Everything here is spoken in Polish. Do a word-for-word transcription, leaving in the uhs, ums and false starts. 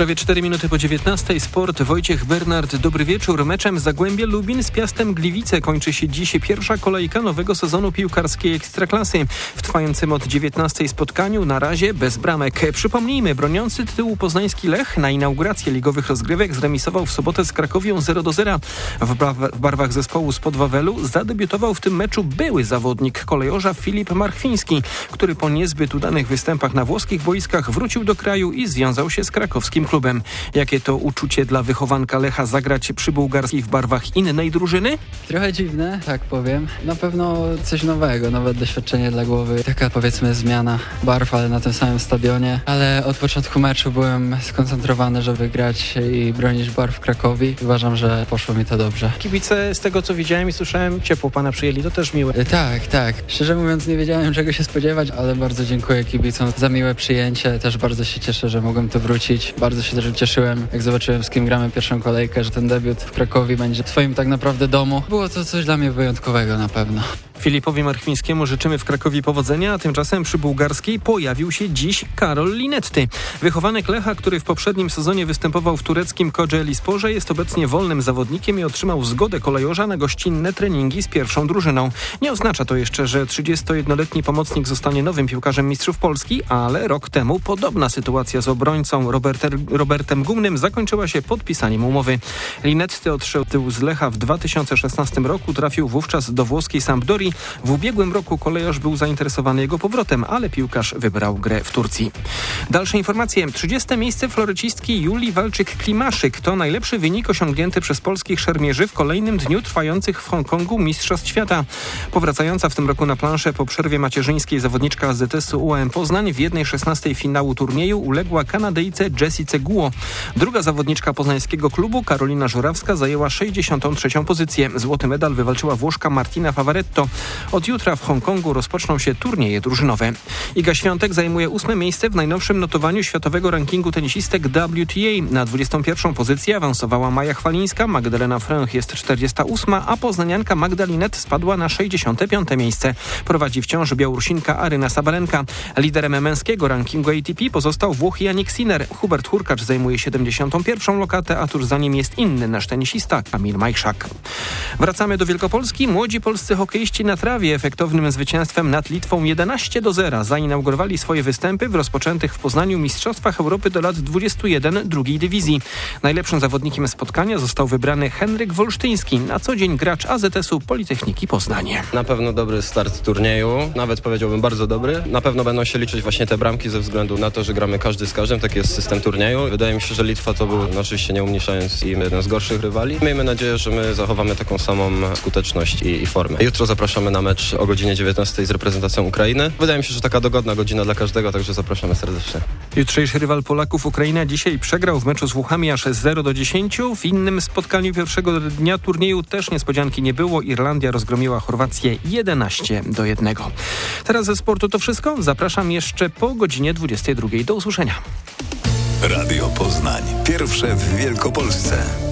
Prawie cztery minuty po dziewiętnastej. Sport. Wojciech Bernard, dobry wieczór. Meczem Zagłębie Lubin z Piastem Gliwice kończy się dziś pierwsza kolejka nowego sezonu piłkarskiej Ekstraklasy. W trwającym od dziewiętnastej spotkaniu na razie bez bramek. Przypomnijmy, broniący tytułu poznański Lech na inaugurację ligowych rozgrywek zremisował w sobotę z Krakowią zero do zera. W, ba- w barwach zespołu spod Wawelu zadebiutował w tym meczu były zawodnik kolejorza Filip Marchwiński, który po niezbyt udanych występach na włoskich boiskach wrócił do kraju i związał się z krakowskim klubem. Jakie to uczucie dla wychowanka Lecha zagrać przy bułgarskich w barwach innej drużyny? Trochę dziwne, tak powiem. Na pewno coś nowego, nowe doświadczenie dla głowy. Taka powiedzmy zmiana barw, ale na tym samym stadionie. Ale od początku meczu byłem skoncentrowany, żeby grać i bronić barw Krakowi. Uważam, że poszło mi to dobrze. Kibice, z tego co widziałem i słyszałem, ciepło pana przyjęli, to też miłe. Tak, tak. Szczerze mówiąc nie wiedziałem, czego się spodziewać, ale bardzo dziękuję kibicom za miłe przyjęcie. Też bardzo się cieszę, że mogłem tu wrócić. Bardzo się też cieszyłem, jak zobaczyłem, z kim gramy pierwszą kolejkę, że ten debiut w Krakowie będzie w swoim tak naprawdę domu. Było to coś dla mnie wyjątkowego na pewno. Filipowi Marchwińskiemu życzymy w Krakowie powodzenia, a tymczasem przy bułgarskiej pojawił się dziś Karol Linetty. Wychowanek Lecha, który w poprzednim sezonie występował w tureckim Kocaelisporze, jest obecnie wolnym zawodnikiem i otrzymał zgodę kolejorza na gościnne treningi z pierwszą drużyną. Nie oznacza to jeszcze, że trzydziestojednoletni pomocnik zostanie nowym piłkarzem mistrzów Polski, ale rok temu podobna sytuacja z obrońcą Robertem, Robertem Gumnym zakończyła się podpisaniem umowy. Linetty odszedł z Lecha w dwa tysiące szesnastym roku, trafił wówczas do włoskiej Sampdorii. W ubiegłym roku kolejorz był zainteresowany jego powrotem, ale piłkarz wybrał grę w Turcji. Dalsze informacje. trzydzieste miejsce florecistki Julii Walczyk-Klimaszyk to najlepszy wynik osiągnięty przez polskich szermierzy w kolejnym dniu trwających w Hongkongu Mistrzostw Świata. Powracająca w tym roku na planszę po przerwie macierzyńskiej zawodniczka Z S U M Poznań w jednej szesnastej finału turnieju uległa Kanadyjce Jessice Guo. Druga zawodniczka poznańskiego klubu, Karolina Żurawska, zajęła sześćdziesiątą trzecią pozycję. Złoty medal wywalczyła Włoszka Martina Favaretto. Od jutra w Hongkongu rozpoczną się turnieje drużynowe. Iga Świątek zajmuje ósme miejsce w najnowszym notowaniu światowego rankingu tenisistek W T A. Na dwudziestą pierwszą pozycję awansowała Maja Chwalińska, Magdalena Fręch jest czterdziesta ósma, a poznanianka Magda Linet spadła na sześćdziesiąte piąte miejsce. Prowadzi wciąż Białorusinka Aryna Sabalenka. Liderem męskiego rankingu A T P pozostał Włoch Jannik Sinner. Hubert Hurkacz zajmuje siedemdziesiątą pierwszą lokatę, a tuż za nim jest inny nasz tenisista Kamil Majszak. Wracamy do Wielkopolski. Młodzi polscy hokeiści na trawie efektownym zwycięstwem nad Litwą jedenaście do zera zainaugurowali swoje występy w rozpoczętych w Poznaniu Mistrzostwach Europy do lat dwudziestu jeden drugiej dywizji. Najlepszym zawodnikiem spotkania został wybrany Henryk Wolsztyński, na co dzień gracz A Z S-u Politechniki Poznanie. Na pewno dobry start turnieju, nawet powiedziałbym bardzo dobry. Na pewno będą się liczyć właśnie te bramki ze względu na to, że gramy każdy z każdym, taki jest system turnieju. Wydaje mi się, że Litwa to był, no oczywiście nie umniejszając im, jeden z gorszych rywali. Miejmy nadzieję, że my zachowamy taką samą skuteczność i, i formę. Jutro zapraszamy na mecz o godzinie dziewiętnastej z reprezentacją Ukrainy. Wydaje mi się, że taka dogodna godzina dla każdego, także zapraszamy serdecznie. Jutrzejszy rywal Polaków Ukraina dzisiaj przegrał w meczu z Włochami aż zero do dziesięciu. W innym spotkaniu pierwszego dnia turnieju też niespodzianki nie było. Irlandia rozgromiła Chorwację jedenaście do jednego. Teraz ze sportu to wszystko. Zapraszam jeszcze po godzinie dwudziestej drugiej. Do usłyszenia. Radio Poznań. Pierwsze w Wielkopolsce.